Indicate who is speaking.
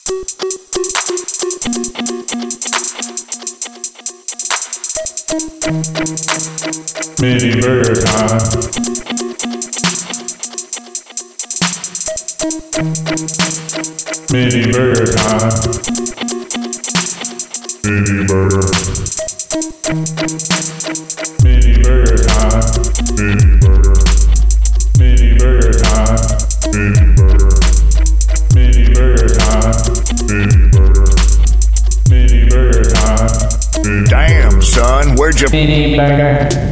Speaker 1: Mini burger time. Mini burger time. Mini burger. Mini burger time. Mini burger. Mini burger time. Mini burger. Mini burger time. Mini burger. Mini burger time.
Speaker 2: Damn, son, where'd you...
Speaker 3: Mini burger.